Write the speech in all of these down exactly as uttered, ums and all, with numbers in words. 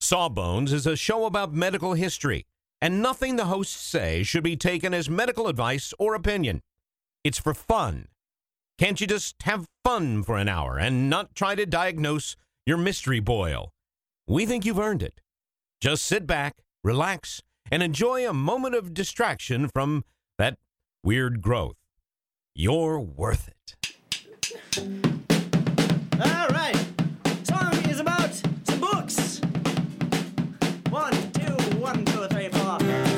Sawbones is a show about medical history, and nothing the hosts say should be taken as medical advice or opinion. It's for fun. Can't you just have fun for an hour and not try to diagnose your mystery boil? We think you've earned it. Just sit back, relax, and enjoy a moment of distraction from that weird growth. You're worth it. All right. Song is about some books. One, two, one, two, three, four.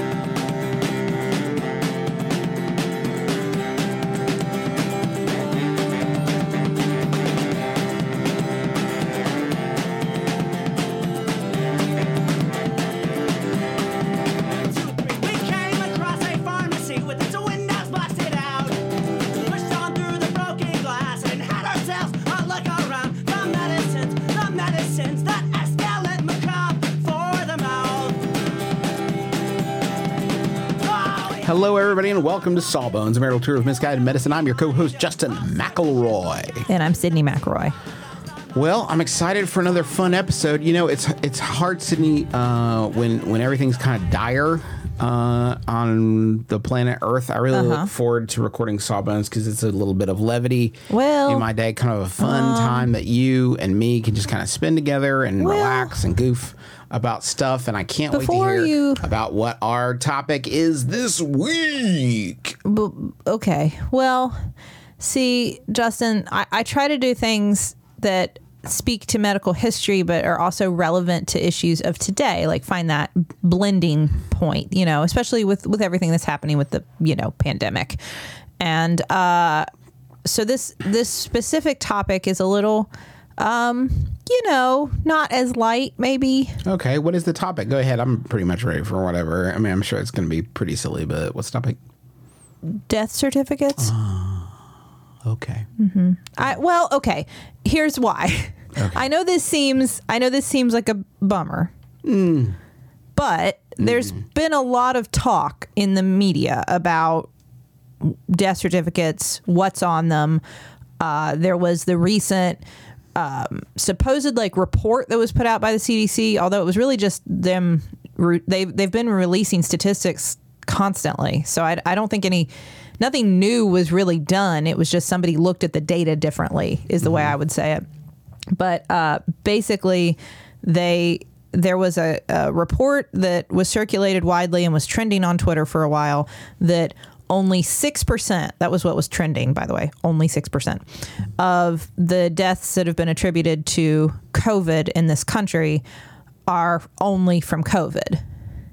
Hello, everybody, and welcome to Sawbones, a marital tour of misguided medicine. I'm your co-host, Justin McElroy. And I'm Sydney McElroy. Well, I'm excited for another fun episode. You know, it's it's hard, Sydney, uh, when, when everything's kind of dire uh, on the planet Earth. I really Uh-huh. look forward to recording Sawbones because it's a little bit of levity Well, in my day, kind of a fun um, time that you and me can just kind of spend together and Well, relax and goof about stuff. And I can't wait to before hear you- about what our topic is this week. b- okay. Well, see, Justin, I, I try to do things that speak to medical history, but are also relevant to issues of today, like find that blending point, you know, especially with, with everything that's happening with the, you know, pandemic. And uh, so this this specific topic is a little, um, you know, not as light, maybe. Okay, what is the topic? Go ahead. I'm pretty much ready for whatever. I mean, I'm sure it's going to be pretty silly, but what's the topic? Death certificates. Okay. I, well, okay. Here's why. Okay. I know this seems. I know this seems like a bummer, but there's been a lot of talk in the media about death certificates, what's on them. Uh, there was the recent um, supposed like report that was put out by the C D C, although it was really just them. Re- they they've been releasing statistics constantly, so I, I don't think any. Nothing new was really done. It was just somebody looked at the data differently, is the way I would say it. But uh, basically, they there was a, a report that was circulated widely and was trending on Twitter for a while that only six percent, that was what was trending, by the way, only six percent of the deaths that have been attributed to COVID in this country are only from COVID.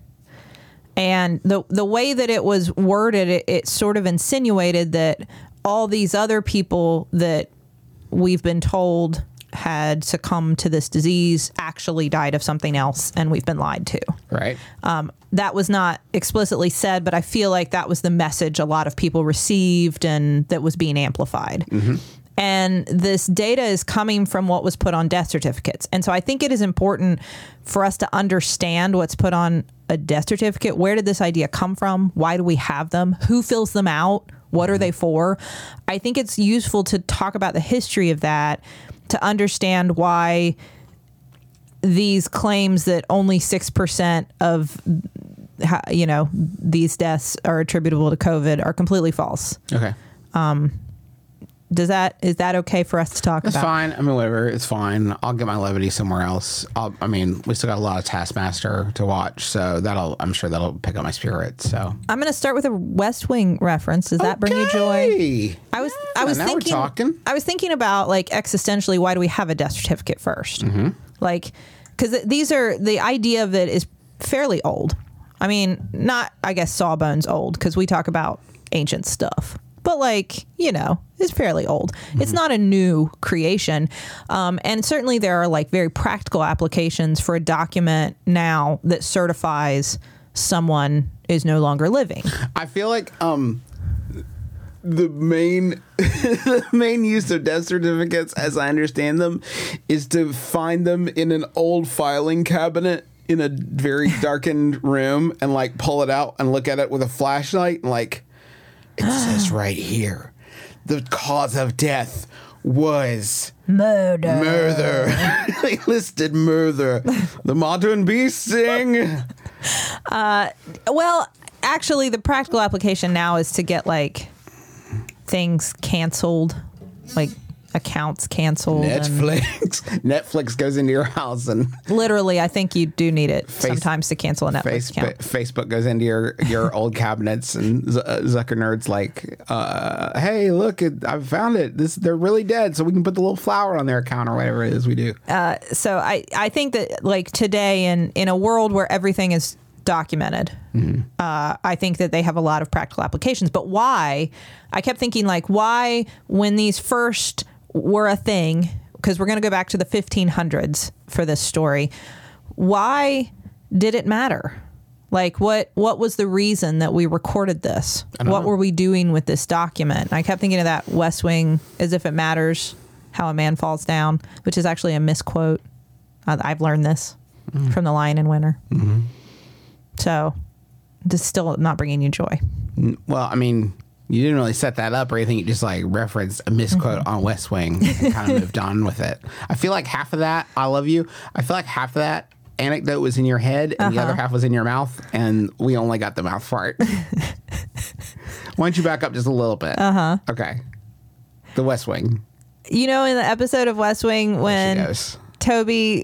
And the the way that it was worded, it, it sort of insinuated that all these other people that we've been told had succumbed to this disease actually died of something else, and we've been lied to. Right. Um, that was not explicitly said, but I feel like that was the message a lot of people received and that was being amplified. Mm-hmm. And this data is coming from what was put on death certificates. And so I think it is important for us to understand what's put on a death certificate. Where did this idea come from? Why do we have them? Who fills them out? What are they for? I think it's useful to talk about the history of that, to understand why these claims that only six percent of, you know, these deaths are attributable to COVID are completely false. Okay. Does that, is that okay for us to talk That's about? fine. I mean, whatever. It's fine. I'll get my levity somewhere else. I'll, I mean, we still got a lot of Taskmaster to watch, so that'll, I'm sure that'll pick up my spirit. So I'm going to start with a West Wing reference. Does that bring you joy? Okay. I was, Yeah, I was now we're thinking, talking. I was thinking about like existentially, why do we have a death certificate first? Mm-hmm. Like, because these are, the idea of it is fairly old. I mean, not, I guess, Sawbones old, because we talk about ancient stuff. But like, you know, it's fairly old. Mm-hmm. It's not a new creation. Um, and certainly there are like very practical applications for a document now that certifies someone is no longer living. I feel like um, the main the main use of death certificates, as I understand them, is to find them in an old filing cabinet in a very darkened room and like pull it out and look at it with a flashlight and like, it says right here, the cause of death was Murder. murder. They listed murder. The modern beast sing. Well, actually, the practical application now is to get like things canceled, like accounts canceled. and- Netflix. Netflix goes into your house and Literally, I think you do need it Face- sometimes to cancel a Netflix Facebook, account. Facebook goes into your, your old cabinets and Z- uh, Zucker Nerd's like, uh, hey, look, it, I found it. This They're really dead, so we can put the little flower on their account or whatever it is we do. So I, I think that like today in, in a world where everything is documented, uh, I think that they have a lot of practical applications. But why? I kept thinking like, why when these first were a thing, because we're going to go back to the fifteen hundreds for this story, why did it matter? Like what what was the reason that we recorded this? What know. were we doing with this document? And I kept thinking of that West Wing, As If It Matters, How a Man Falls Down, which is actually a misquote. I- I've learned this from The Lion in Winter. Mm-hmm. So, Just still not bringing you joy. Well, I mean, you didn't really set that up or anything. You just like referenced a misquote on West Wing and kind of moved on with it. I feel like half of that, I love you. I feel like half of that anecdote was in your head and the other half was in your mouth, and we only got the mouth part. Why don't you back up just a little bit? Uh huh. Okay. The West Wing. You know, in the episode of West Wing There when she goes. Toby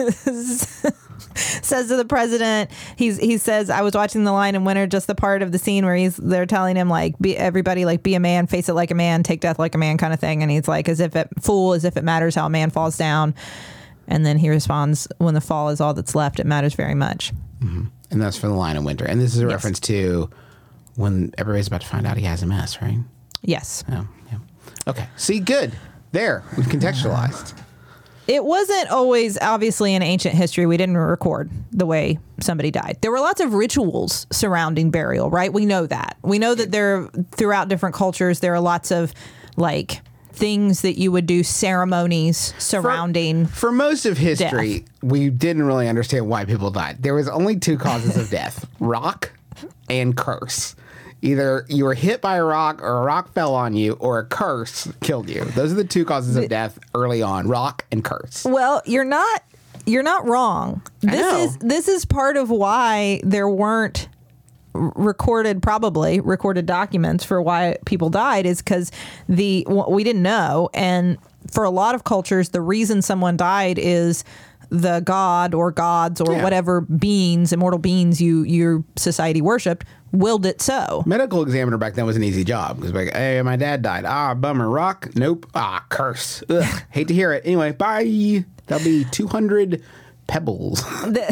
says to the president, he's he says, I was watching The Lion in Winter, just the part of the scene where he's they're telling him like, be everybody like be a man, face it like a man, take death like a man kind of thing. And he's like, as if it fool, as if it matters how a man falls down. And then he responds, when the fall is all that's left, it matters very much. And that's for The Lion in Winter. And this is a reference to when everybody's about to find out he has M S, right? Yes. Yeah. Yeah. Okay. See, good. There. We've contextualized. It wasn't always, obviously, in ancient history, we didn't record the way somebody died. There were lots of rituals surrounding burial, right? We know that. We know that there, throughout different cultures, there are lots of, like, things that you would do, ceremonies surrounding. For, for most of history, we didn't really understand why people died. There was only two causes of death: rock and curse. Either you were hit by a rock or a rock fell on you or a curse killed you. Those are the two causes of death early on: rock and curse. Well, you're not you're not wrong. This know. is this is part of why there weren't r- recorded probably recorded documents for why people died, is because the we didn't know, and for a lot of cultures the reason someone died is the god or gods or Yeah. whatever beings, immortal beings you your society worshipped, willed it so. Medical examiner back then was an easy job. It was like, hey, my dad died. Ah, bummer. Rock? Nope. Ah, curse. Ugh, hate to hear it. Anyway, bye. That'll be two hundred pebbles.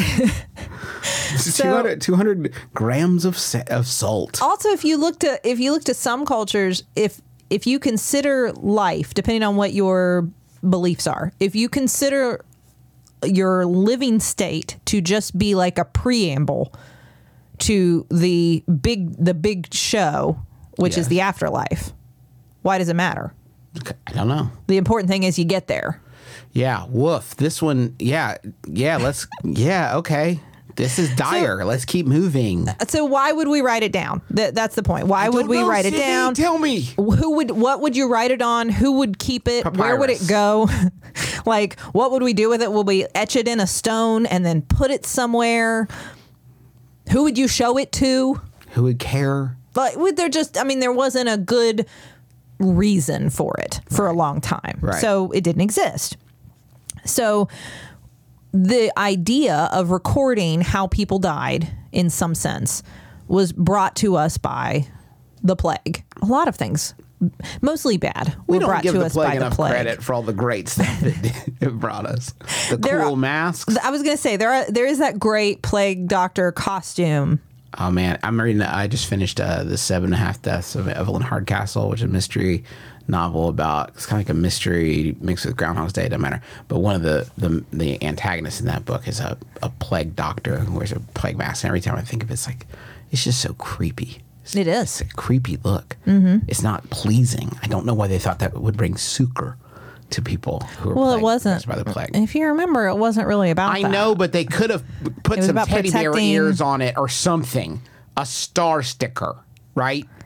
two hundred, two hundred grams of sa- of salt. Also, if you look to if you look to some cultures, if if you consider life, depending on what your beliefs are, if you consider your living state to just be like a preamble to the big the big show, which Yes. is the afterlife, why does it matter? I don't know. The important thing is you get there. Yeah, woof. This one, yeah, yeah, let's, yeah, okay. This is dire. Let's keep moving. So why would we write it down? That, that's the point. Why would Don't we know, write it Sydney, down? Tell me. Who would, what would you write it on? Who would keep it? Where would it go? Like, what would we do with it? Will we etch it in a stone and then put it somewhere? Who would you show it to? Who would care? But would there just, I mean, there wasn't a good reason for it for a long time. Right. So it didn't exist. So the idea of recording how people died in some sense was brought to us by the plague. A lot of things, mostly bad, We were don't brought give to the us plague by the enough plague. credit for all the great stuff that it brought us. The There cool are- masks. I was going to say there are, there is that great plague doctor costume. Oh man, I'm reading. I just finished uh, the Seven and a Half Deaths of Evelyn Hardcastle, which is a mystery novel about. It's kind of like a mystery mixed with Groundhog's Day. Doesn't matter. But one of the the, the antagonists in that book is a, a plague doctor who wears a plague mask. And every time I think of it, it's like it's just so creepy. It's, It is. It's a creepy look. Mm-hmm. It's not pleasing. I don't know why they thought that would bring succor to people who were Well, it plagued wasn't. by the plague. If you remember, it wasn't really about I that. know, but they could have put was some about teddy bear protecting- ears on it or something. A star sticker, right?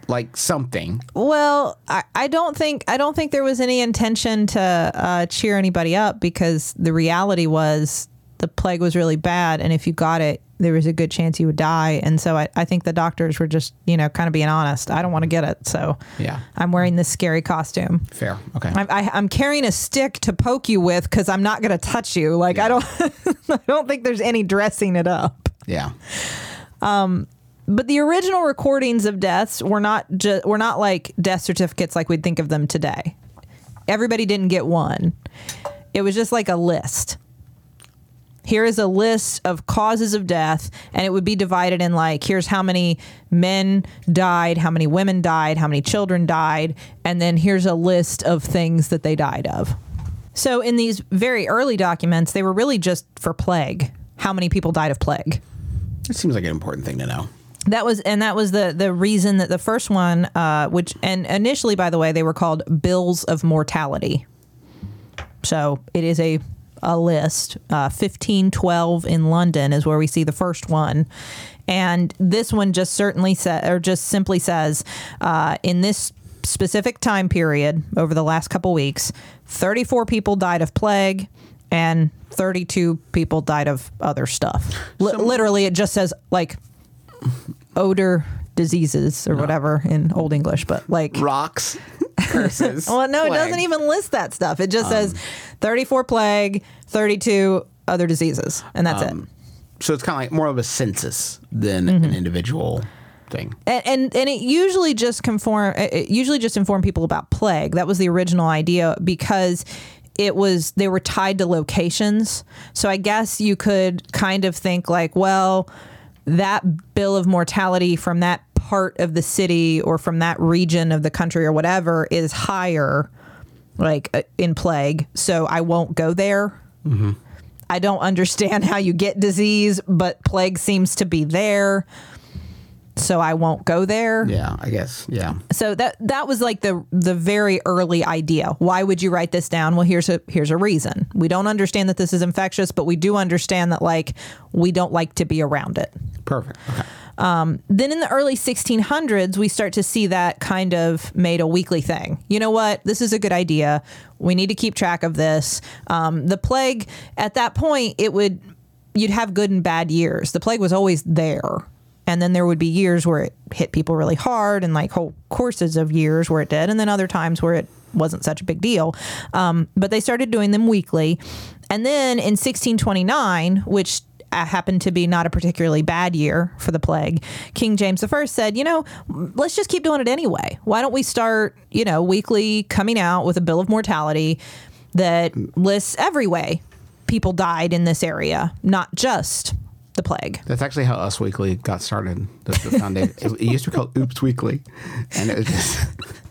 like something. Well, I, I don't think I don't think there was any intention to uh, cheer anybody up, because the reality was the plague was really bad, and if you got it, there was a good chance you would die. And so I, I think the doctors were just, you know, kind of being honest. I don't want to get it, so Yeah. I'm wearing this scary costume. Fair. Okay. I'm, I, I'm carrying a stick to poke you with because I'm not going to touch you. Like I don't, I don't think there's any dressing it up. yeah. But the original recordings of deaths were not just were not like death certificates like we'd think of them today. Everybody didn't get one. It was just like a list. Here is a list of causes of death, and it would be divided in like, here's how many men died, how many women died, how many children died, and then here's a list of things that they died of. So in these very early documents, they were really just for plague. How many people died of plague? It seems like an important thing to know. That was, and that was the the reason that the first one, uh, which, and initially, by the way, they were called bills of mortality. So it is a a list. Uh, fifteen twelve in London is where we see the first one, and this one just certainly said, or just simply says, uh, in this specific time period over the last couple weeks, thirty-four people died of plague, and thirty-two people died of other stuff. L- literally, it just says like odor diseases or whatever in Old English, but like Rocks, curses. well, no, it plague. doesn't even list that stuff. It just says thirty-four plague, thirty-two other diseases, and that's it. So it's kind of like more of a census than an individual thing. And, and and it usually just conform. It usually just inform people about plague. That was the original idea, because it was they were tied to locations. So I guess you could kind of think like, well, that bill of mortality from that part of the city or from that region of the country or whatever is higher, like uh, in plague. So I won't go there. Mm-hmm. I don't understand how you get disease, but plague seems to be there. So I won't go there. Yeah, I guess. Yeah. So that that was like the the very early idea. Why would you write this down? Well, here's a here's a reason. We don't understand that this is infectious, but we do understand that like we don't like to be around it. Perfect. Okay. Um, then in the early sixteen hundreds, we start to see that kind of made a weekly thing. You know what? This is a good idea. We need to keep track of this. Um, the plague at that point, it would you'd have good and bad years. The plague was always there. And then there would be years where it hit people really hard, and like whole courses of years where it did. And then other times where it wasn't such a big deal. Um, but they started doing them weekly. And then in sixteen twenty-nine, which happened to be not a particularly bad year for the plague, King James the First said, you know, let's just keep doing it anyway. Why don't we start, you know, weekly coming out with a bill of mortality that lists every way people died in this area, not just the plague. That's actually how Us Weekly got started. The, the foundation. it, it used to be called Oops Weekly, and it was just.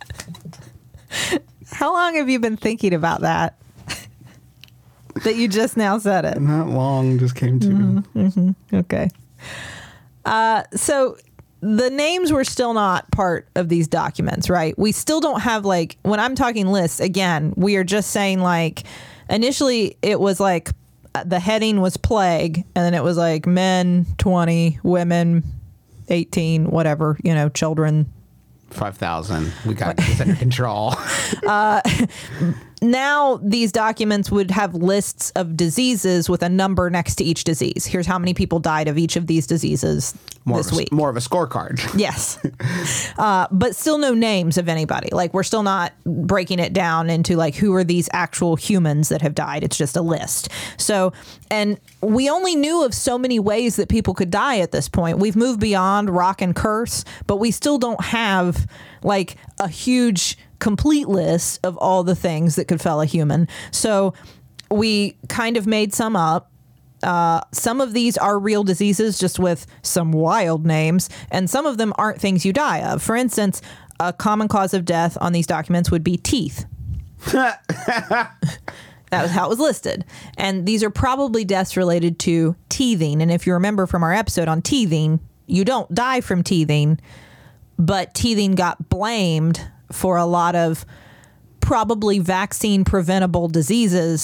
How long have you been thinking about that? That you just now said it. Not long, just came to me. Mm-hmm. Okay. Uh, so the names were still not part of these documents, right? We still don't have like, when I'm talking lists, again, we are just saying like, initially it was like the heading was plague, and then it was like men twenty, women eighteen, whatever, you know, children five thousand. We got this under control. uh, now these documents would have lists of diseases with a number next to each disease. Here's how many people died of each of these diseases more this of a, week. More of a scorecard. Yes. uh, but still no names of anybody. Like, we're still not breaking it down into like, who are these actual humans that have died? It's just a list. So, and we only knew of so many ways that people could die at this point. We've moved beyond rock and curse, but we still don't have like a huge complete list of all the things that could fell a human. So we kind of made some up. Uh, some of these are real diseases just with some wild names, and some of them aren't things you die of. For instance, a common cause of death on these documents would be teeth. That was how it was listed. And these are probably deaths related to teething. And if you remember from our episode on teething, you don't die from teething, but teething got blamed for a lot of probably vaccine preventable diseases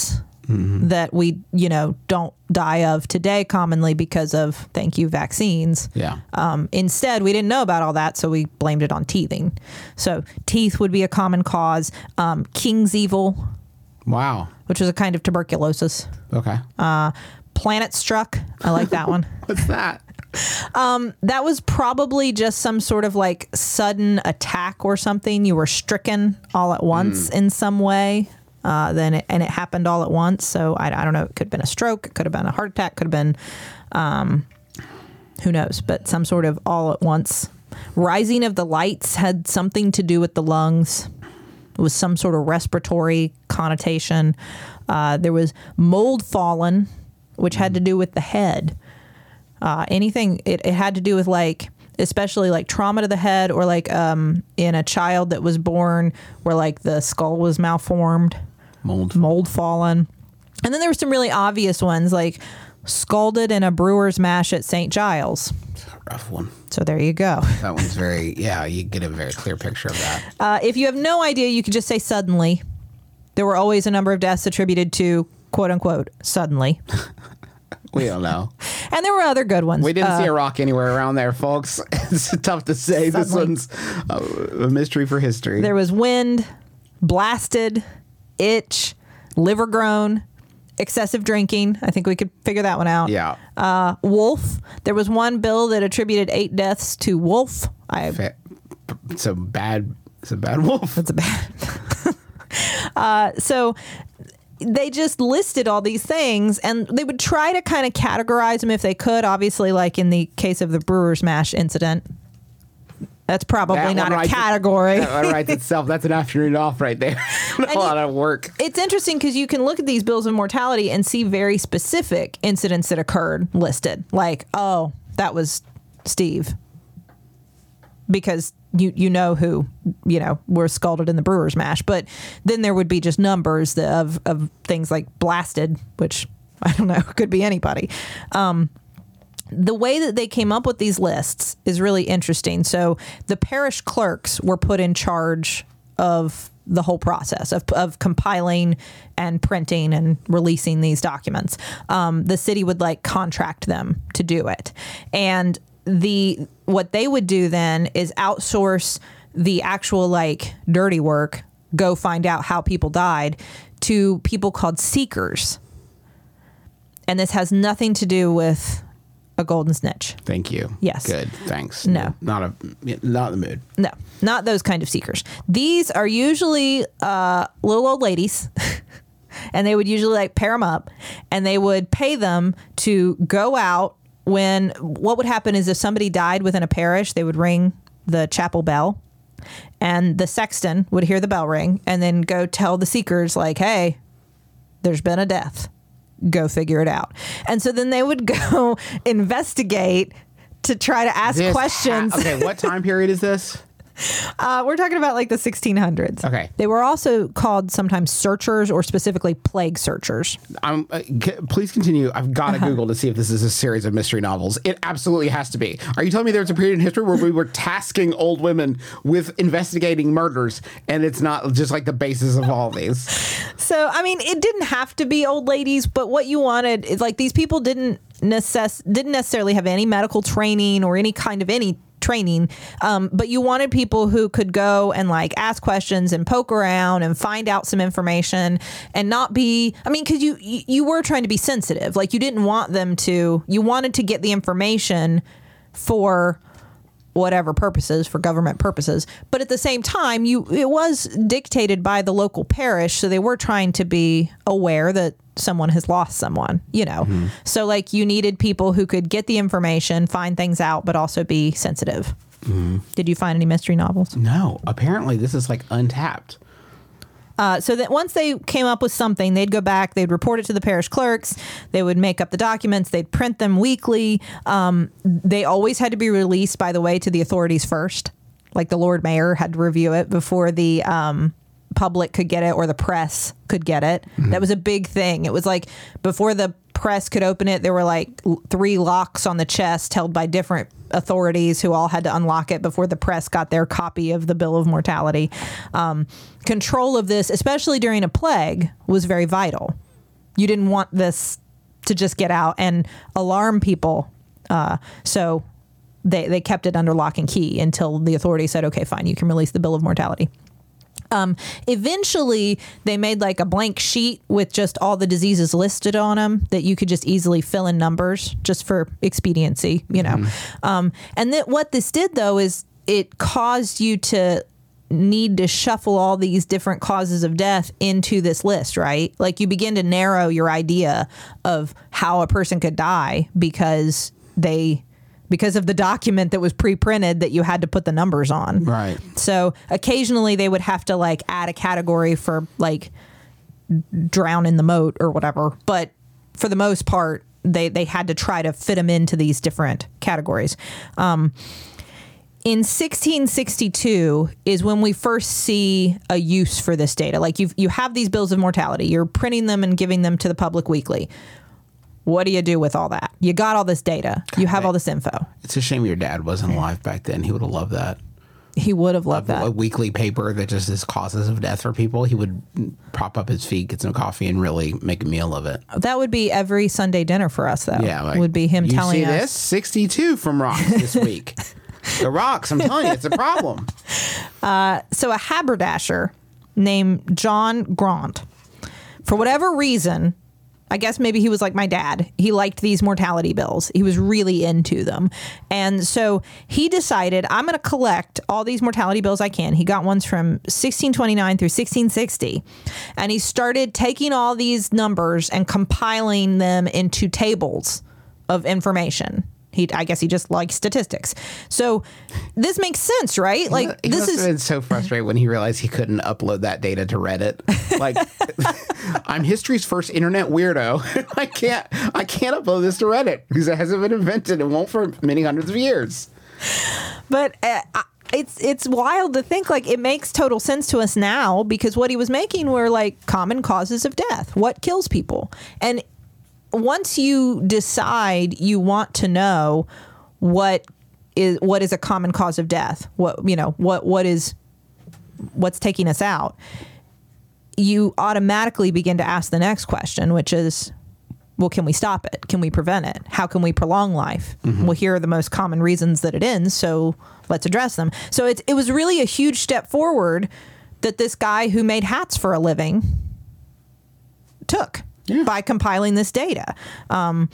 mm-hmm. that we, you know, don't die of today commonly because of, thank you, vaccines. Yeah. Um, instead, we didn't know about all that, so we blamed it on teething. So teeth would be a common cause. Um, King's evil, Wow. which is a kind of tuberculosis. Okay. Uh, planet struck. I like that one. What's that? Um, that was probably just some sort of like sudden attack or something. You were stricken all at once mm. in some way. Uh, then it, and it happened all at once. So I, I don't know. It could have been a stroke. It could have been a heart attack. Could have been, um, who knows? But some sort of all at once. Rising of the lights had something to do with the lungs. It was some sort of respiratory connotation. Uh, there was mold fallen, which had to do with the head. Uh, anything, it, it had to do with like, especially like trauma to the head, or like um, in a child that was born where like the skull was malformed. Mold. Mold fallen. And then there were some really obvious ones like scalded in a brewer's mash at Saint Giles. It's a rough one. So there you go. That one's very, yeah, you get a very clear picture of that. Uh, if you have no idea, you could just say suddenly. There were always a number of deaths attributed to quote unquote suddenly. We don't know. And there were other good ones. We didn't uh, see a rock anywhere around there, folks. It's tough to say. This Suddenly. one's a, a mystery for history. There was wind, blasted, itch, liver grown, excessive drinking. I think we could figure that one out. Yeah. Uh, wolf. There was one bill that attributed eight deaths to wolf. I. Fa- It's a bad, it's a bad wolf. That's a bad. uh, so they just listed all these things, and they would try to kind of categorize them if they could. Obviously, like in the case of the Brewer's Mash incident, that's probably That not one a writes category. It, that one writes itself. That's an afternoon off right there. a lot of work. It's interesting because you can look at these bills of mortality and see very specific incidents that occurred listed. Like, oh, that was Steve. Because you you know who, you know, were scalded in the Brewer's Mash. But then there would be just numbers of, of things like blasted, which, I don't know, could be anybody. Um, the way that they came up with these lists is really interesting. So the parish clerks were put in charge of the whole process of, of compiling and printing and releasing these documents. Um, the city would like contract them to do it. And the what they would do then is outsource the actual like dirty work, go find out how people died, to people called seekers. And this has nothing to do with a golden snitch. Thank you. Yes. Good. Thanks. No. Not a not in the mood. No, not those kind of seekers. These are usually uh, little old ladies, and they would usually like pair them up, and they would pay them to go out when, what would happen is if somebody died within a parish, they would ring the chapel bell, and the sexton would hear the bell ring and then go tell the seekers like, hey, there's been a death. Go figure it out. And so then they would go investigate to try to ask This questions. Ha- okay, what time period is this? Uh, we're talking about like the sixteen hundreds. Okay. They were also called sometimes searchers, or specifically plague searchers. Um, uh, c- please continue. I've got to Uh-huh. Google to see if this is a series of mystery novels. It absolutely has to be. Are you telling me there's a period in history where we were tasking old women with investigating murders, and it's not just like the basis of all these? So, I mean, it didn't have to be old ladies, but what you wanted is like these people didn't necess- didn't necessarily have any medical training or any kind of any training, um, but you wanted people who could go and like ask questions and poke around and find out some information and not be, I mean, because you, you you were trying to be sensitive. Like you didn't want them to, you wanted to get the information for whatever purposes, for government purposes. But at the same time, you it was dictated by the local parish, so they were trying to be aware that someone has lost someone, you know. Mm-hmm. So like you needed people who could get the information, find things out, but also be sensitive. Mm-hmm. Did you find any mystery novels? No. Apparently, this is like untapped. Uh, so that once they came up with something, they'd go back, they'd report it to the parish clerks, they would make up the documents, they'd print them weekly. Um, they always had to be released, by the way, to the authorities first. Like the Lord Mayor had to review it before the um, public could get it or the press could get it. Mm-hmm. That was a big thing. It was like before the press could open it, there were like three locks on the chest held by different authorities who all had to unlock it before the press got their copy of the Bill of Mortality. Um, control of this, especially during a plague, was very vital. You didn't want this to just get out and alarm people. Uh, so they, they kept it under lock and key until the authorities said, okay, fine, you can release the bill of mortality. Um, eventually, they made like a blank sheet with just all the diseases listed on them that you could just easily fill in numbers just for expediency, you know. Mm-hmm. Um, and that what this did, though, is it caused you to need to shuffle all these different causes of death into this list, right? Like you begin to narrow your idea of how a person could die because they... because of the document that was pre-printed that you had to put the numbers on. Right. So occasionally they would have to like add a category for like drown in the moat or whatever. But for the most part, they, they had to try to fit them into these different categories. Um, in sixteen sixty-two is when we first see a use for this data. Like you you have these bills of mortality. You're printing them and giving them to the public weekly. What do you do with all that? You got all this data. You have all this info. It's a shame your dad wasn't alive back then. He would have loved that. He would have loved a, that. A weekly paper that just is causes of death for people. He would prop up his feet, get some coffee, and really make a meal of it. That would be every Sunday dinner for us, though. Yeah. Like, would be him you telling see us. this? sixty-two from Rocks this week. The Rocks, I'm telling you, it's a problem. Uh, so a haberdasher named John Grant, for whatever reason, I guess maybe he was like my dad. He liked these mortality bills. He was really into them. And so he decided, I'm going to collect all these mortality bills I can. He got ones from sixteen twenty-nine through sixteen sixty. And he started taking all these numbers and compiling them into tables of information. He, I guess he just likes statistics. So this makes sense, right? Like he this must is have been so frustrated when he realized he couldn't upload that data to Reddit. Like, I'm history's first internet weirdo. I can't, I can't upload this to Reddit because it hasn't been invented and won't for many hundreds of years. But uh, it's it's wild to think like it makes total sense to us now because what he was making were like common causes of death. What kills people? And once you decide you want to know what is what is a common cause of death, what you know, what what is what's taking us out, you automatically begin to ask the next question, which is, well, can we stop it? Can we prevent it? How can we prolong life? Mm-hmm. Well, here are the most common reasons that it ends, so let's address them. So it it was really a huge step forward that this guy who made hats for a living took. Yeah. By compiling this data. Um,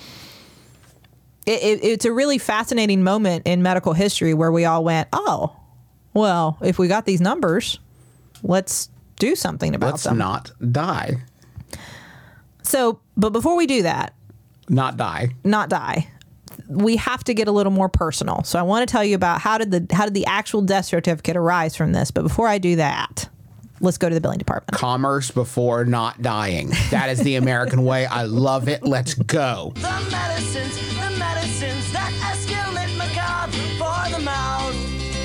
it, it, it's a really fascinating moment in medical history where we all went, oh, well, if we got these numbers, let's do something about let's them. Let's not die. So, but before we do that. Not die. Not die. We have to get a little more personal. So I want to tell you about how did the how did the actual death certificate arise from this. But before I do that, let's go to the billing department. Commerce before not dying. That is the American way. I love it. Let's go. The medicines, the medicines that escalate macabre for the mouth.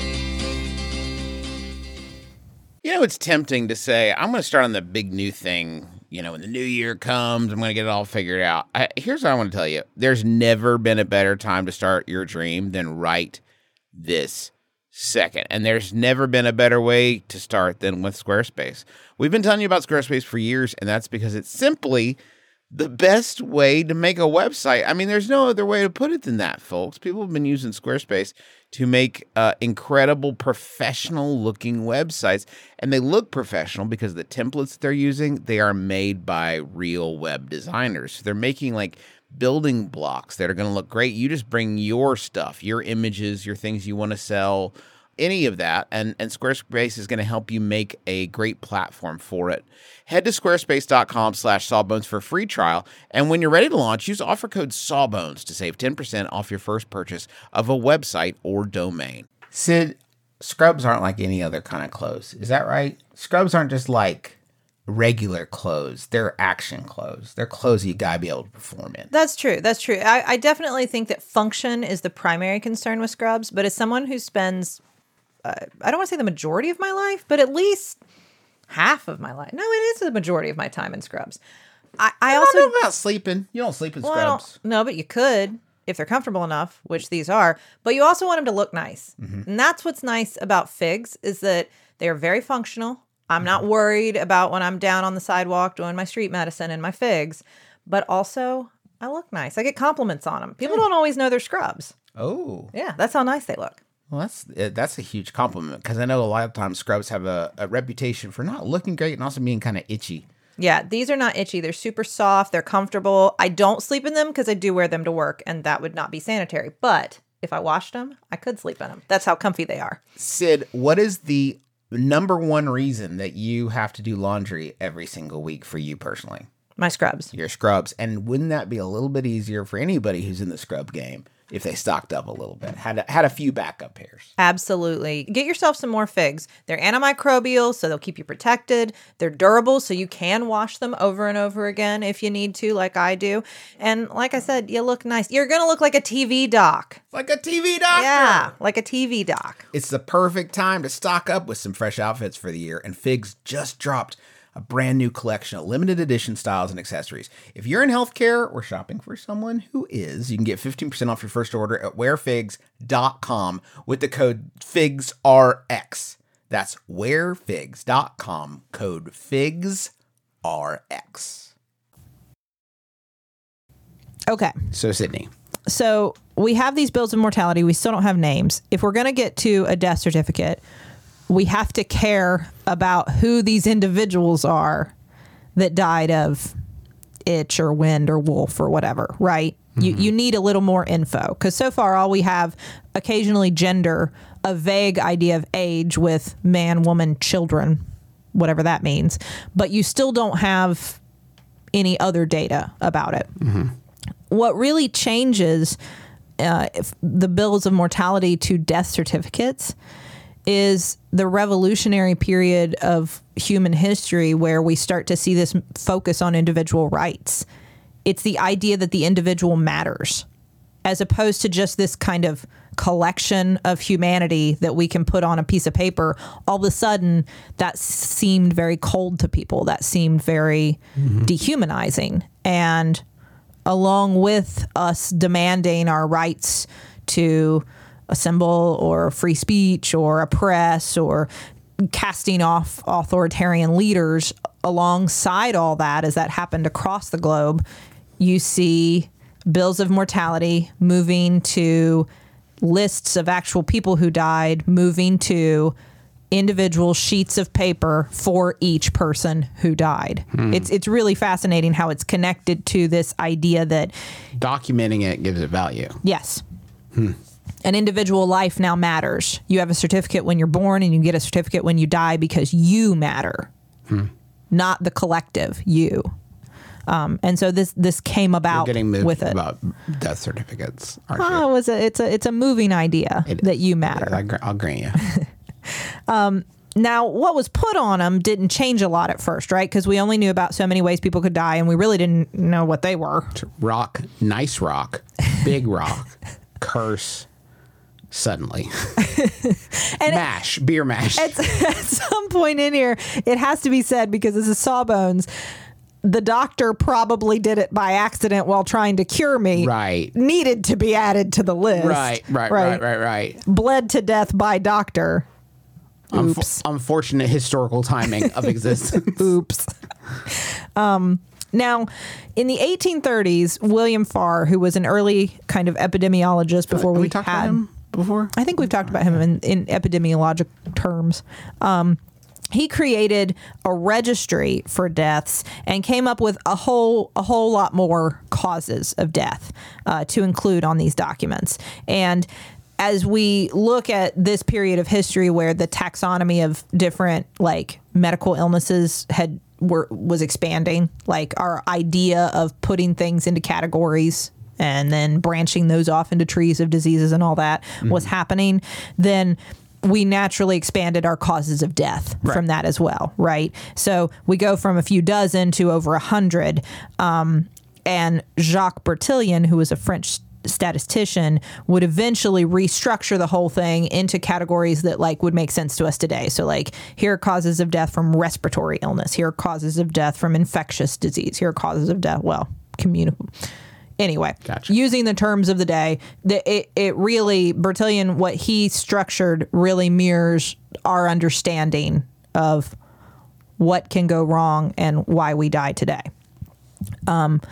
You know, it's tempting to say, I'm going to start on the big new thing. You know, when the new year comes, I'm going to get it all figured out. I, here's what I want to tell you. There's never been a better time to start your dream than right this second. And there's never been a better way to start than with Squarespace. We've been telling you about Squarespace for years, and that's because it's simply the best way to make a website. I mean, there's no other way to put it than that, folks. People have been using Squarespace to make uh, incredible professional-looking websites, and they look professional because the templates that they're using, they are made by real web designers. So they're making, like, building blocks that are going to look great. You just bring your stuff, your images, your things you want to sell, any of that, and, and Squarespace is going to help you make a great platform for it. Head to squarespace.com slash sawbones for a free trial, and when you're ready to launch, use offer code sawbones to save ten percent off your first purchase of a website or domain. Sid, scrubs aren't like any other kind of clothes. Is that right? Scrubs aren't just like regular clothes. They're action clothes. They're clothes you gotta be able to perform in. That's true. That's true. I, I definitely think that function is the primary concern with scrubs, but as someone who spends, uh, I don't want to say the majority of my life, but at least half of my life. No, it is the majority of my time in scrubs. I, I, I also don't know about sleeping. You don't sleep in well, I don't- scrubs. No, but you could if they're comfortable enough, which these are. But you also want them to look nice. Mm-hmm. And that's what's nice about figs is that they are very functional. I'm not worried about when I'm down on the sidewalk doing my street medicine in my figs, but also I look nice. I get compliments on them. People don't always know they're scrubs. Oh, Yeah, that's how nice they look. well, that's uh, that's a huge compliment because I know a lot of times scrubs have a, a reputation for not looking great and also being kind of itchy. Yeah, these are not itchy. They're super soft. They're comfortable. I don't sleep in them because I do wear them to work, and that would not be sanitary. But if I washed them, I could sleep in them. That's how comfy they are. Sid, what is the number one reason that you have to do laundry every single week for you personally? My scrubs. Your scrubs. And wouldn't that be a little bit easier for anybody who's in the scrub game if they stocked up a little bit, had a, had a few backup pairs? Absolutely. Get yourself some more figs. They're antimicrobial, so they'll keep you protected. They're durable, so you can wash them over and over again if you need to, like I do. And like I said, you look nice. You're going to look like a T V doc. Like a T V doctor. Yeah, like a T V doc. It's the perfect time to stock up with some fresh outfits for the year, and Figs just dropped a brand new collection of limited edition styles and accessories. If you're in healthcare or shopping for someone who is, you can get fifteen percent off your first order at wear figs dot com with the code figs R X. That's wear figs dot com, code figs R X. Okay. So, Sydney. So we have these bills of mortality. We still don't have names. If we're going to get to a death certificate, we have to care about who these individuals are that died of itch or wind or wolf or whatever, right? Mm-hmm. You you need a little more info because so far all we have, occasionally gender, a vague idea of age with man, woman, children, whatever that means. But you still don't have any other data about it. Mm-hmm. What really changes uh, if the bills of mortality to death certificates is the revolutionary period of human history where we start to see this focus on individual rights. It's the idea that the individual matters, as opposed to just this kind of collection of humanity that we can put on a piece of paper. All of a sudden, that seemed very cold to people. That seemed very mm-hmm. dehumanizing. And along with us demanding our rights to assemble or free speech or oppress or casting off authoritarian leaders, alongside all that, as that happened across the globe, you see bills of mortality moving to lists of actual people who died, moving to individual sheets of paper for each person who died. Hmm. It's it's really fascinating how it's connected to this idea that documenting it gives it value. Yes. Hmm. An individual life now matters. You have a certificate when you're born and you get a certificate when you die because you matter, hmm. not the collective, you. Um, and so this this came about You're getting moved with it. About death certificates, aren't oh, you? It was a, it's a it's a moving idea it that is. you matter. I gr- I'll grant you. um, now, what was put on them didn't change a lot at first, right? Because we only knew about so many ways people could die, and we really didn't know what they were. Rock, nice rock, big rock, curse. Suddenly. and mash, it, beer mash. At, at some point in here, it has to be said, because this is Sawbones, the doctor probably did it by accident while trying to cure me. Right. Needed to be added to the list. Right, right, right, right, right. right. Bled to death by doctor. Oops. Unf- unfortunate historical timing of existence. Oops. Um... Now, in the eighteen thirties, William Farr, who was an early kind of epidemiologist before Have we, we talked had, about him before? I think we've talked about him in, in epidemiologic terms. Um, he created a registry for deaths and came up with a whole a whole lot more causes of death uh, to include on these documents. And as we look at this period of history where the taxonomy of different like medical illnesses had were was expanding, like our idea of putting things into categories and then branching those off into trees of diseases and all that mm-hmm. was happening, then we naturally expanded our causes of death right. from that as well, right? So we go from a few dozen to over a hundred. Um, and Jacques Bertillon, who was a French statistician, would eventually restructure the whole thing into categories that like would make sense to us today. So like, here are causes of death from respiratory illness. Here are causes of death from infectious disease. Here are causes of death, well, communicable. Anyway, gotcha. Using the terms of the day, the, it, it really, Bertillon, what he structured really mirrors our understanding of what can go wrong and why we die today. Um,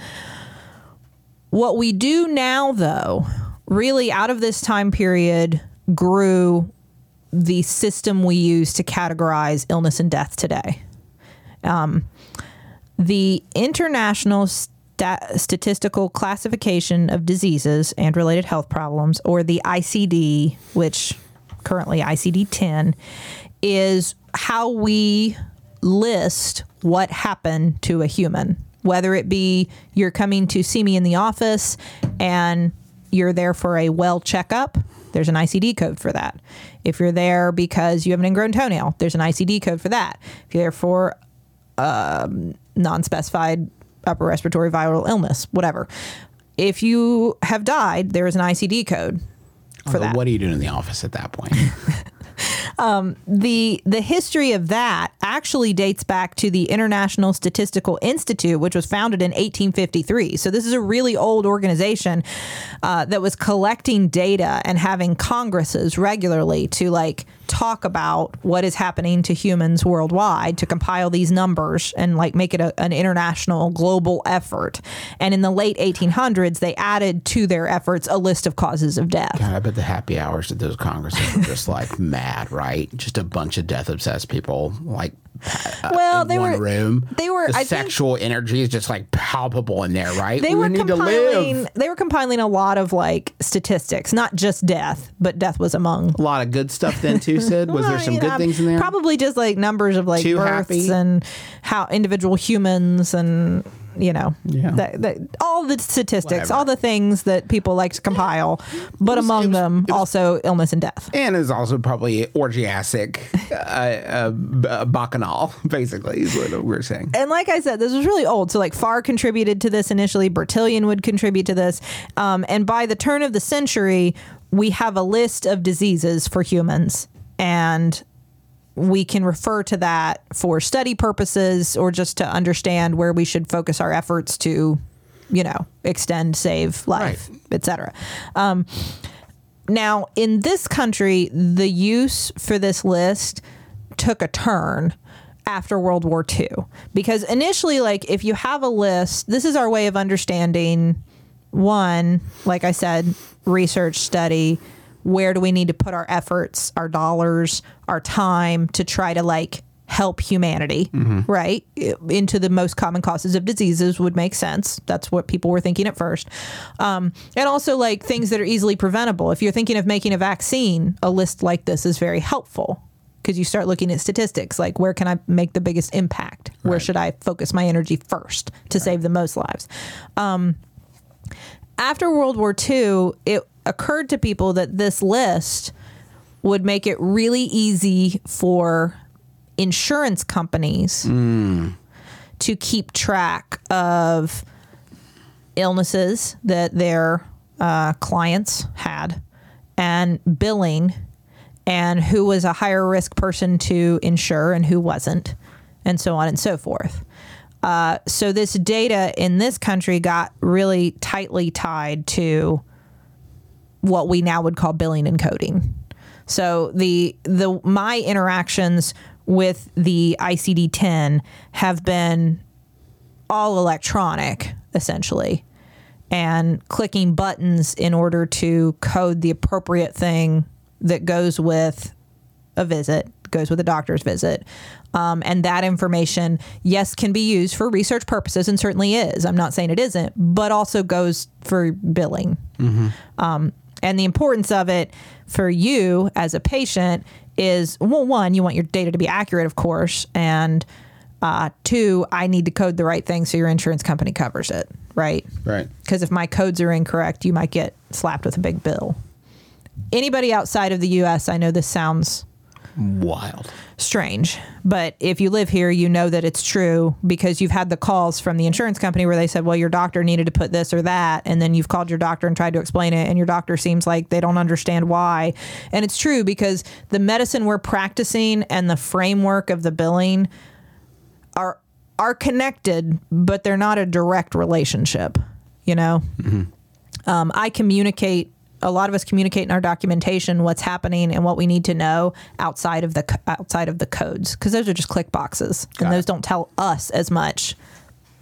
what we do now, though, really out of this time period grew the system we use to categorize illness and death today. Um, the International Stat- Statistical Classification of Diseases and Related Health Problems, or the I C D, which currently I C D ten, is how we list what happened to a human. Whether it be you're coming to see me in the office and you're there for a well checkup, there's an I C D code for that. If you're there because you have an ingrown toenail, there's an I C D code for that. If you're there for um, non-specified upper respiratory viral illness, whatever. If you have died, there is an I C D code for Although, that. what are you doing in the office at that point? Um, the the history of that actually dates back to the International Statistical Institute, which was founded in eighteen fifty-three. So this is a really old organization uh, that was collecting data and having congresses regularly to like talk about what is happening to humans worldwide, to compile these numbers and like make it a, an international global effort. And in the late eighteen hundreds, they added to their efforts a list of causes of death. God, I bet the happy hours at those congresses were just like mad, right? Just a bunch of death obsessed people, like uh, Well, in they one were room. They were the I sexual energy is just like palpable in there, right? They we were need to compiling. live. They were compiling a lot of like statistics, not just death, but death was among. A lot of good stuff then too, Sid. Was Well, there some you good know, things in there? Probably just like numbers of like Too births happy? and how individual humans and you know Yeah. that, that, all the statistics, Whatever. all the things that people like to compile, but was- among it was- them it was- also illness and death. And is also probably orgiastic, uh, uh, b- uh, bacchanal, basically, is what we're saying. And like I said, this was really old. So like Farr contributed to this initially. Bertillon would contribute to this. Um, and by the turn of the century, we have a list of diseases for humans. And we can refer to that for study purposes or just to understand where we should focus our efforts to, you know, extend, save life, Right. et cetera. Um, now, in this country, the use for this list took a turn after World War Two. Because initially, like, if you have a list, this is our way of understanding, one, like I said, research, study, where do we need to put our efforts, our dollars, our time to try to, like, help humanity, right? Into the most common causes of diseases would make sense. That's what people were thinking at first. Um, and also, like, things that are easily preventable. If you're thinking of making a vaccine, a list like this is very helpful because you start looking at statistics, like where can I make the biggest impact? Where Right. should I focus my energy first to save the most lives? Um, after World War Two, it occurred to people that this list would make it really easy for insurance companies to keep track of illnesses that their uh, clients had and billing and who was a higher risk person to insure and who wasn't, and so on and so forth. Uh, so this data in this country got really tightly tied to what we now would call billing and coding. So the the my interactions with the I C D ten have been all electronic, essentially, and clicking buttons in order to code the appropriate thing that goes with a visit, goes with a doctor's visit. Um, and that information, yes, can be used for research purposes and certainly is. I'm not saying it isn't, but also goes for billing. Um, and the importance of it for you as a patient is, well, one, you want your data to be accurate, of course. And uh, two, I need to code the right thing so your insurance company covers it, right? Right. Because if my codes are incorrect, you might get slapped with a big bill. Anybody outside of the U S, I know this sounds Wild. strange, but if you live here, you know that it's true because you've had the calls from the insurance company where they said, well, your doctor needed to put this or that. And then you've called your doctor and tried to explain it. And your doctor seems like they don't understand why. And it's true because the medicine we're practicing and the framework of the billing are, are connected, but they're not a direct relationship. You know, um, I communicate a lot of us communicate in our documentation what's happening and what we need to know outside of the outside of the codes, because those are just click boxes and Got those it. don't tell us as much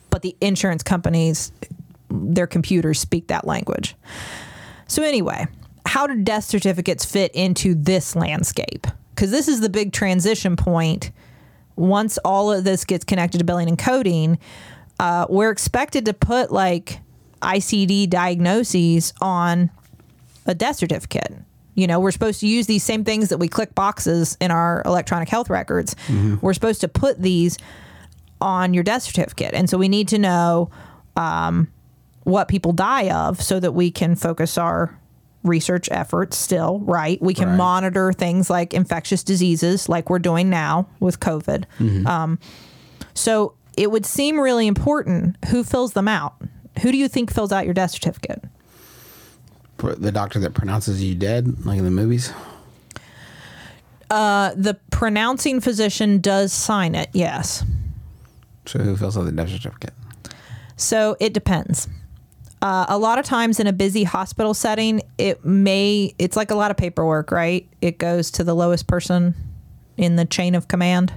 but the insurance companies, their computers speak that language. So anyway, how do death certificates fit into this landscape? Because this is the big transition point. Once all of this gets connected to billing and coding, uh, we're expected to put like I C D diagnoses on a death certificate. You know, we're supposed to use these same things that we click boxes in our electronic health records. Mm-hmm. We're supposed to put these on your death certificate. And so we need to know um, what people die of so that we can focus our research efforts still, right? We can Right. monitor things like infectious diseases like we're doing now with COVID. Mm-hmm. Um, so it would seem really important who fills them out. Who do you think fills out your death certificate? The doctor that pronounces you dead, like in the movies? Uh, the pronouncing physician does sign it, yes. So who fills out the death certificate? So it depends. Uh, a lot of times in a busy hospital setting, it may, it's like a lot of paperwork, right? It goes to the lowest person in the chain of command.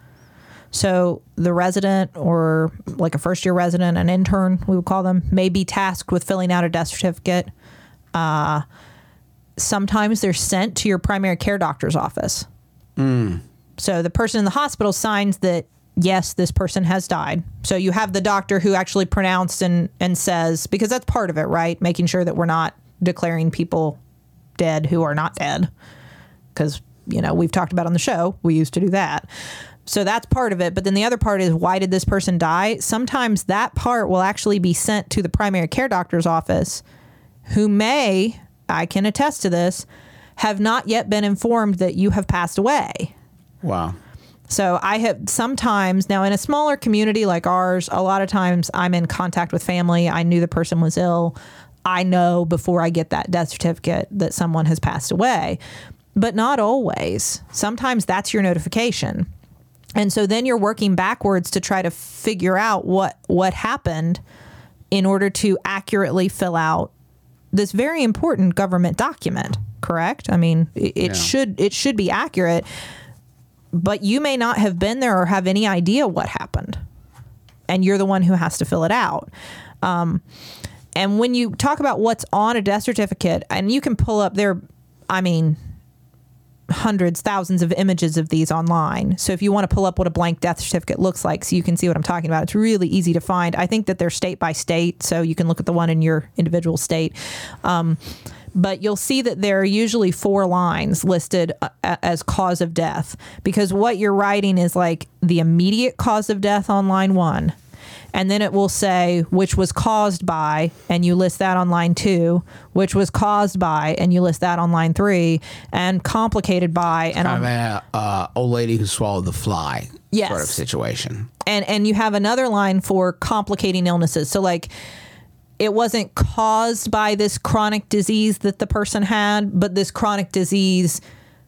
So the resident, or like a first year resident, an intern, we would call them, may be tasked with filling out a death certificate. Uh, sometimes they're sent to your primary care doctor's office. Mm. So the person in the hospital signs that, yes, this person has died. So you have the doctor who actually pronounced and, and says, because that's part of it, right? Making sure that we're not declaring people dead who are not dead. Because, you know, we've talked about on the show, we used to do that. So that's part of it. But then the other part is, why did this person die? Sometimes that part will actually be sent to the primary care doctor's office, who may, I can attest to this, have not yet been informed that you have passed away. Wow. So I have sometimes, now in a smaller community like ours, a lot of times I'm in contact with family. I knew the person was ill. I know before I get that death certificate that someone has passed away, but not always. Sometimes that's your notification. And so then you're working backwards to try to figure out what, what happened in order to accurately fill out this very important government document, correct? I mean, it, it Yeah. should it should be accurate, but you may not have been there or have any idea what happened, and you're the one who has to fill it out. Um, and when you talk about what's on a death certificate, and you can pull up there, I mean, hundreds, thousands of images of these online. So if you want to pull up what a blank death certificate looks like so you can see what I'm talking about, it's really easy to find. I think that they're state by state, so you can look at the one in your individual state. Um, but you'll see that there are usually four lines listed uh, as cause of death, because what you're writing is like the immediate cause of death on line one. And then it will say which was caused by, and you list that on line two, which was caused by, and you list that on line three, and complicated by, and Kind on, of a uh, old lady who swallowed the fly Yes. sort of situation. and and you have another line for complicating illnesses. So like, it wasn't caused by this chronic disease that the person had, but this chronic disease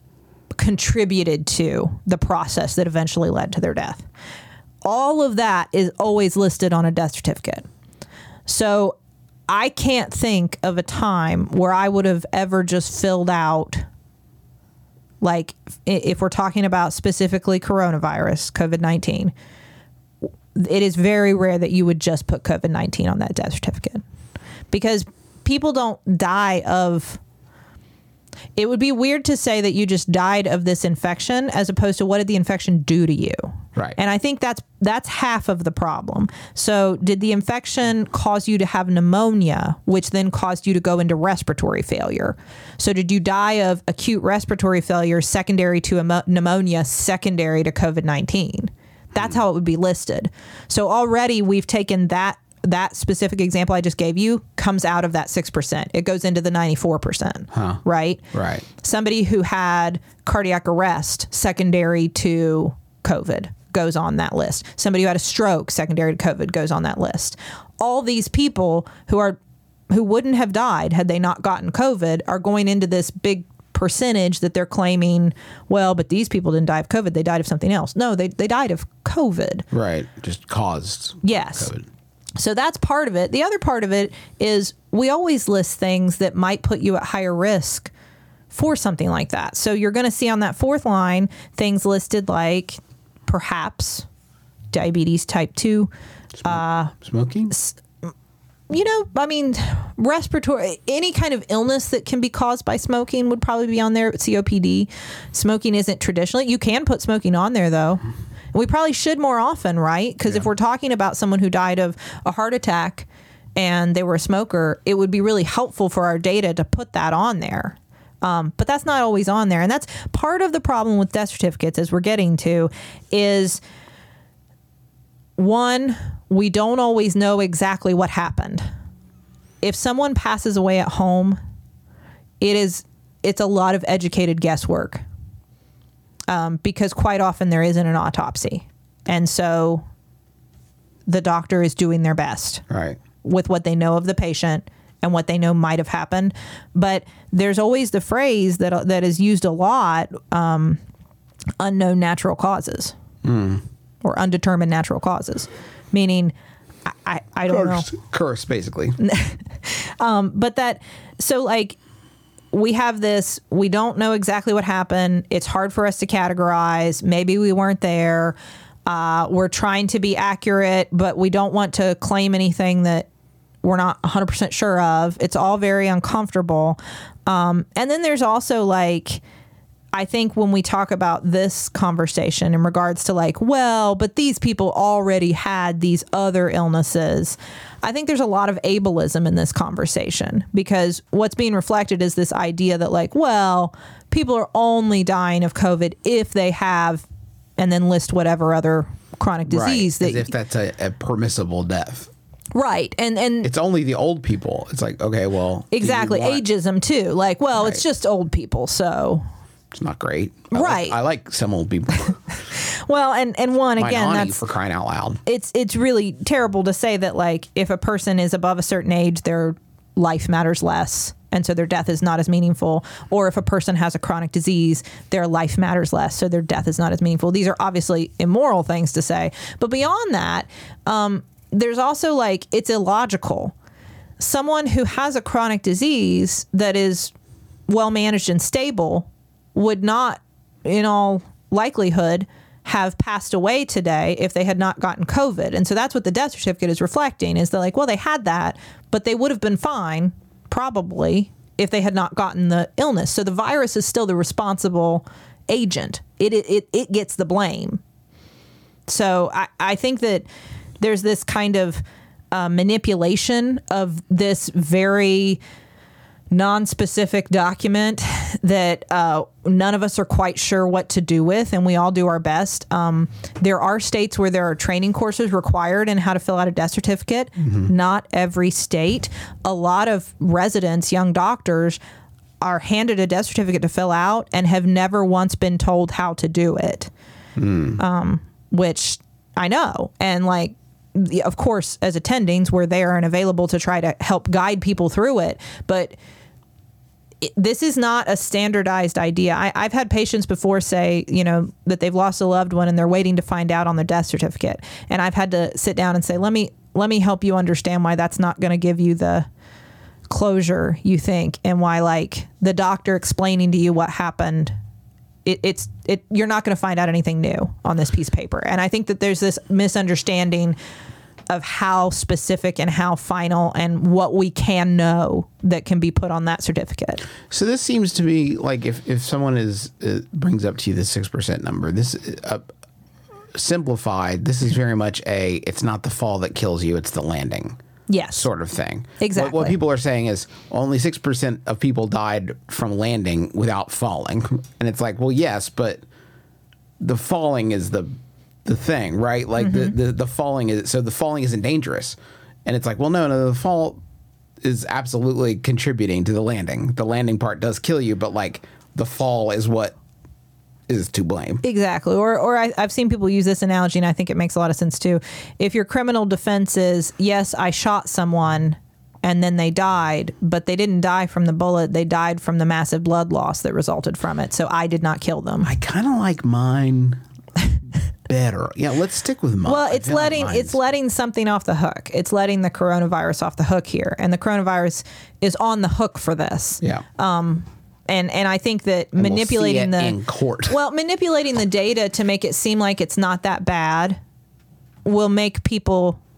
contributed to the process that eventually led to their death. All of that is always listed on a death certificate. So I can't think of a time where I would have ever just filled out, like, if we're talking about specifically coronavirus, COVID nineteen, it is very rare that you would just put COVID nineteen on that death certificate, because people don't die of, it would be weird to say that you just died of this infection as opposed to what did the infection do to you? Right. And I think that's that's half of the problem. So did the infection cause you to have pneumonia, which then caused you to go into respiratory failure? So did you die of acute respiratory failure secondary to emo- pneumonia, secondary to COVID nineteen? That's how it would be listed. So already we've taken that that specific example I just gave you comes out of that six percent. It goes into the ninety-four percent, Huh. right? Right. Somebody who had cardiac arrest secondary to COVID goes on that list. Somebody who had a stroke secondary to COVID goes on that list. All these people who are who wouldn't have died had they not gotten COVID are going into this big percentage that they're claiming, well, but these people didn't die of COVID, they died of something else. No, they, they died of COVID. Right. Just caused Yes. COVID. So that's part of it. The other part of it is we always list things that might put you at higher risk for something like that. So you're going to see on that fourth line things listed like perhaps diabetes type two, Smoking? You know, I mean, respiratory, any kind of illness that can be caused by smoking would probably be on there. C O P D. Smoking isn't traditionally. You can put smoking on there, though. And we probably should more often, right? Because if we're talking about someone who died of a heart attack and they were a smoker, it would be really helpful for our data to put that on there. Um, but that's not always on there. And that's part of the problem with death certificates, as we're getting to, is one, we don't always know exactly what happened. If someone passes away at home, it is it's a lot of educated guesswork, um, because quite often there isn't an autopsy, and so the doctor is doing their best Right. with what they know of the patient and what they know might have happened. But there's always the phrase that that is used a lot: um, unknown natural causes. Mm. Or undetermined natural causes, meaning I, I, I don't Curse, know. curse, basically. Um, but that, so like we have this, we don't know exactly what happened. It's hard for us to categorize. Maybe we weren't there. Uh, we're trying to be accurate, but we don't want to claim anything that we're not one hundred percent sure of. It's all very uncomfortable. Um, and then there's also like, I think when we talk about this conversation in regards to like, well, but these people already had these other illnesses, I think there's a lot of ableism in this conversation, because what's being reflected is this idea that like, well, people are only dying of COVID if they have, and then list whatever other chronic disease Right. that As if that's a, a permissible death. right. And and It's only the old people. It's like, okay, well. do you exactly want- ageism too. Like, well, it's Right. just old people, so It's not great. I Right. Like, I like some old people. well, and and one My again, auntie, that's for crying out loud. it's it's really terrible to say that like if a person is above a certain age, their life matters less, and so their death is not as meaningful. Or if a person has a chronic disease, their life matters less, so their death is not as meaningful. These are obviously immoral things to say. But beyond that, um, there's also like it's illogical. Someone who has a chronic disease that is well managed and stable would not, in all likelihood, have passed away today if they had not gotten COVID. And so that's what the death certificate is reflecting, is that like, well, they had that, but they would have been fine, probably, if they had not gotten the illness. So the virus is still the responsible agent. It it it, it gets the blame. So I, I think that there's this kind of uh, manipulation of this very non-specific document that uh, none of us are quite sure what to do with, and we all do our best. Um, there are states where there are training courses required in how to fill out a death certificate. Mm-hmm. Not every state. A lot of residents, young doctors, are handed a death certificate to fill out and have never once been told how to do it, mm. um, which I know. And like, of course, as attendings, we're there and available to try to help guide people through it. But it, this is not a standardized idea. I, I've had patients before say, you know, that they've lost a loved one and they're waiting to find out on their death certificate. And I've had to sit down and say, let me let me help you understand why that's not going to give you the closure you think, and why like the doctor explaining to you what happened, it, it's it you're not going to find out anything new on this piece of paper. And I think that there's this misunderstanding of how specific and how final and what we can know that can be put on that certificate. So this seems to be like if, if someone is uh, brings up to you the six percent number, this uh, simplified, this is very much a it's not the fall that kills you, it's the landing. Yes. Sort of thing. Exactly. What, what people are saying is only six percent of people died from landing without falling. And it's like, well, yes, but the falling is the the thing, right? Like mm-hmm. the, the, the falling is, so the falling isn't dangerous. And it's like, well, no, no, the fall is absolutely contributing to the landing. The landing part does kill you, but like the fall is what is to blame. Exactly. Or or I, I've seen people use this analogy, and I think it makes a lot of sense too. If your criminal defense is, yes, I shot someone and then they died, but they didn't die from the bullet, they died from the massive blood loss that resulted from it. So I did not kill them. I kind of like mine better. Yeah, let's stick with mine. Well, it's letting like it's letting something off the hook. It's letting the coronavirus off the hook here, and the coronavirus is on the hook for this. Yeah. Um, and and I think that and manipulating we'll see it the in court. well, manipulating the data to make it seem like it's not that bad will make people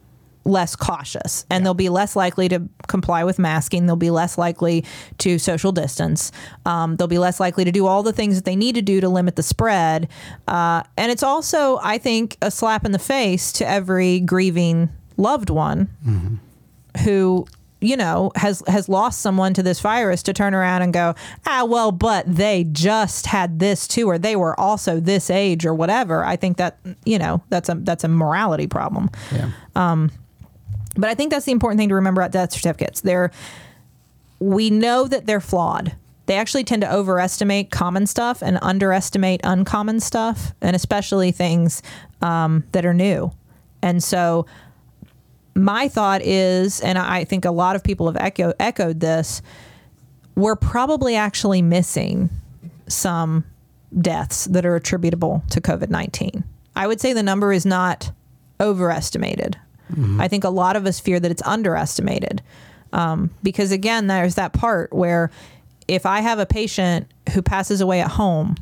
less cautious, and they'll be less likely to comply with masking. They'll be less likely to social distance. Um, they'll be less likely to do all the things that they need to do to limit the spread. Uh, and it's also, I think, a slap in the face to every grieving loved one mm-hmm. who, you know, has has lost someone to this virus, to turn around and go, ah, well, but they just had this too, or they were also this age or whatever. I think that, you know, that's a that's a morality problem. Yeah. Um, but I think that's the important thing to remember about death certificates. They're, we know that they're flawed. They actually tend to overestimate common stuff and underestimate uncommon stuff, and especially things um, that are new. And so my thought is, and I think a lot of people have echo, echoed this, we're probably actually missing some deaths that are attributable to COVID nineteen. I would say the number is not overestimated. Mm-hmm. I think a lot of us fear that it's underestimated. Um, because again, there's that part where if I have a patient who passes away at home,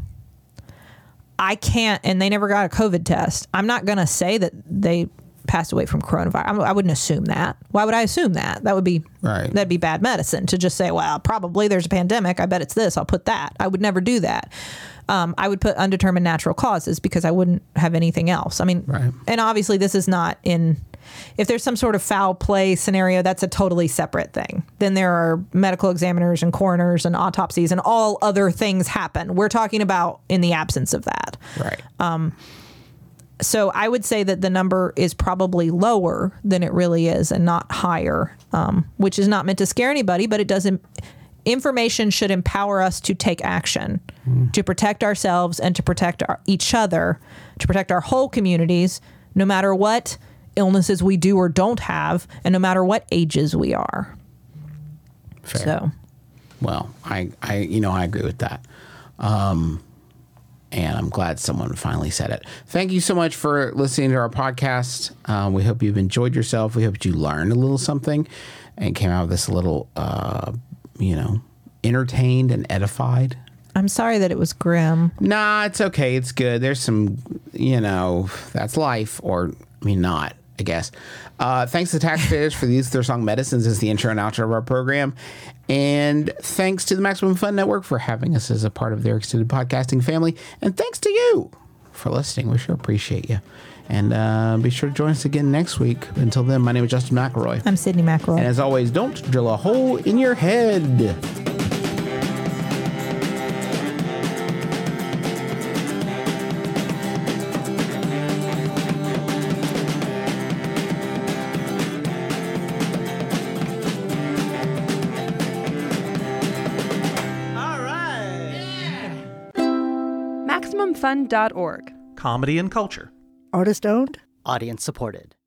I can't, and they never got a COVID test, I'm not going to say that they passed away from coronavirus. I, I wouldn't assume that. Why would I assume that? That would be right. That'd be bad medicine to just say, well, probably there's a pandemic. I bet it's this. I'll put that. I would never do that. Um, I would put undetermined natural causes because I wouldn't have anything else. I mean, right. And obviously this is not in, if there's some sort of foul play scenario, that's a totally separate thing. Then there are medical examiners and coroners and autopsies and all other things happen. We're talking about in the absence of that. Right. Um, So I would say that the number is probably lower than it really is and not higher, um, which is not meant to scare anybody, but it doesn't. Information should empower us to take action, mm. to protect ourselves and to protect our, each other, to protect our whole communities, no matter what illnesses we do or don't have, and no matter what ages we are. Fair. So, well, I, I, you know, I agree with that. Um, And I'm glad someone finally said it. Thank you so much for listening to our podcast. Uh, we hope you've enjoyed yourself. We hope you learned a little something and came out of this a little, uh, you know, entertained and edified. I'm sorry that it was grim. Nah, it's okay. It's good. There's some, you know, that's life, or, I mean, not, I guess. Uh, thanks to Taxpayers for the use of their song Medicines as the intro and outro of our program. And thanks to the Maximum Fun Network for having us as a part of their extended podcasting family. And thanks to you for listening. We sure appreciate you. And uh, be sure to join us again next week. Until then, my name is Justin McElroy. I'm Sydney McElroy. And as always, don't drill a hole in your head. Maximum Fun dot org. Comedy and culture. Artist owned. Audience supported.